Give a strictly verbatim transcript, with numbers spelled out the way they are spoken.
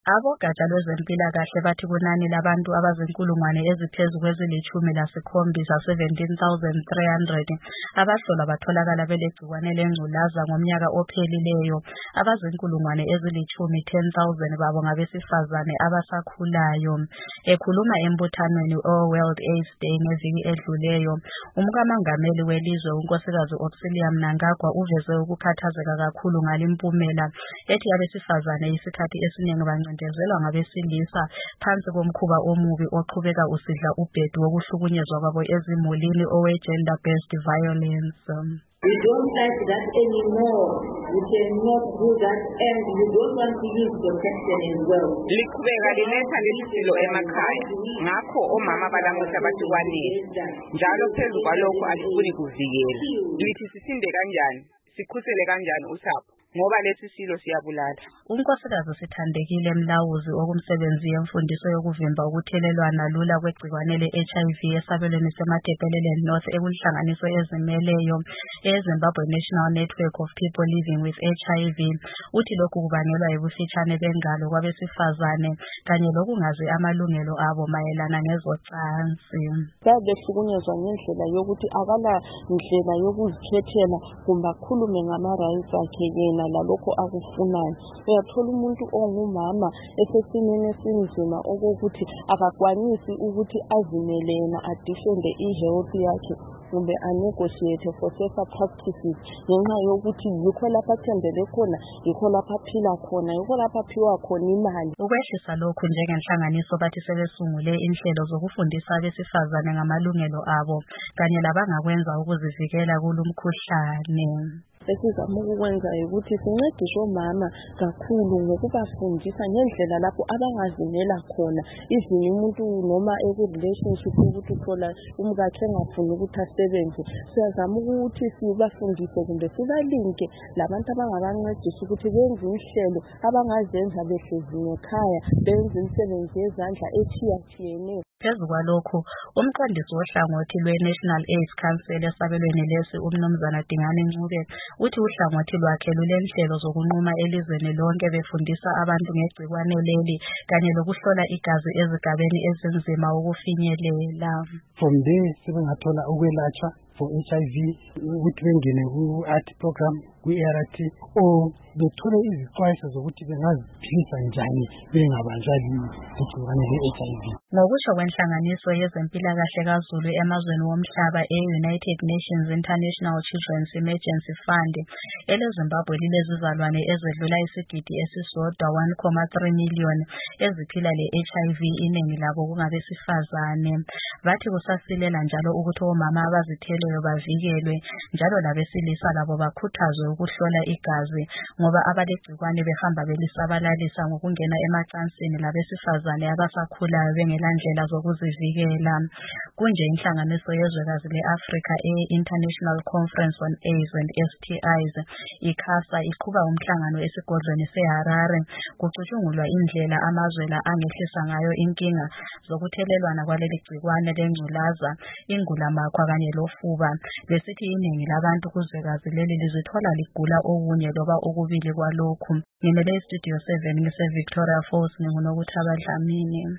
Abogatsha lwezempilakahle bathi kunani labantu abazinkulungwane eziphezu kwezilitshumi lasikhombisa seventeen thousand three hundred abahlolwa batholakala belegcikwane lengculaza ngomnyaka ophelileyo. Abazinkulungwane ezilitshumi ten thousand babo ngabesifazane abasakhulayo. Ekhuluma embuthanweni o-World AIDS Day ngeviki edluleyo, umkamangameli welizwe unkosikazi Auxilia Mnangagwa uveze ukukhathazeka kakhulu ngalimpumela ethi abesifazane isikhathi esiningi bancindezelwa ngabesilisa phansi komkhuba omubi oqhubeka usidla ubhedu wokuhlukunyezwa kwabo ezimulini owe-gender based violence. We don't like that anymore. We cannot do that, and we don't want to use protection as well. Liqhubeka liletha lesisilo emakhaya, ngakho omama balamuhla bathi kwanele. Njalo phezu kwalokho asifuni kuvikela. Lithi sisinde kanjani, sikhusele kanjani usapho, ngoba lesi silo siyabulala. Unkosikazi Sithandekile Mlawuzi okumsebenzi yemfundiso yokuvimba ukuthelelwana lula kwegcikwane le-H I V esabelweni seMatabeleland North ekunhlanganiso ezimeleyo eZimbabwe National Network of People Living with H I V uthi lokhu kubangelwa yibufitshane bengalo kwabesifazane kanye lokungazi amalungelo abo mayelana ngezocansi. Bayahlukunyezwa ngendlela yokuthi akala ndlela yokuzikhethela kumbe akhulume ngama-rights akhe yena lalokho akufunayo. Uyathola umuntu ongumama esesimeni esinzima okokuthi akakwanisi ukuthi azimele yena adefende i-health yakhe kumbe anegotiate for safer practices ngenxa yokuthi yikho lapha athembele khona, yikho lapha aphila khona, yikho lapha aphiwa khona imali. Ukwehlisa lokhu njengenhlanganiso bathi sebesungule inhlelo zokufundisa abesifazane ngamalungelo abo kanye labangakwenza ukuzivikela kulumkhuhlane. Esizama ukukwenza ukuthi sincedise omama kakhulu ngokubafundisa ngendlela lapho abangazimela khona. Izini umuntu noma eku-relationship ukuthi uthola umkakhe engafuni ukuthi asebenze, siyazama ukuthi sibafundise kumbe sibalinke labantu abangabancedisa ukuthi benze inhlelo abangazenza behlezi ngekhaya, benze imisebenzi yezandla etshiyatshiyeneyo. Phezu kwalokho, umqondisi wohlangothi lwe-National AIDS Council esabelweni lesi umnumzana Dingane Ncube uthi uhlangothi lwakhe lulenhlelo zokunquma elizweni lonke befundisa abantu ngegcikwane leli kanye lokuhlola igazi ezigabeni ezinzima ukufinyelela. From there sebengathola ukwelatshwa for H I V ukuthi bengene ku-A R T program, kwi-A R T or bethole izixwayiso zokuthi bengaziphilisa njani bengabanjwa ligcikwane le-H I V. Ngokusho kwenhlanganiso yezempilakahle kaZulu emazweni womhlaba e-United Nations International Children's Emergency Fund, eleZimbabwe lilezizalwane ezedlula isigidi esisodwa one point three million eziphila le-H I V, iningi labo kungabesifazane. Bathi kusasilela njalo ukuthi omama abazitheleyo bavikelwe njalo labesilisa labo bakhuthazwe ukuhlola igazi ngoba abalegcikwane behamba belisabalalisa ngokungena emacansini labesifazane abasakhulayo bengelandlela zokuzivikela. Kunje inhlanganiso yezwekazi le-Africa e-International Conference on AIDS and S T Is, ICASA, iqhuba umhlangano esigodlweni seHarare kucutshungulwa indlela amazwe la angehlisa ngayo inkinga zokuthelelwana kwaleli gcikwane lengculaza, ingulamakhwa kanye lofuba. Besithi iningi labantu kuzwekazi leli lizithola ligula okunye loba okubili kwalokhu. Ngimele iStudio seven ngise Victoria Falls, nginguNokuthaba Dlamini.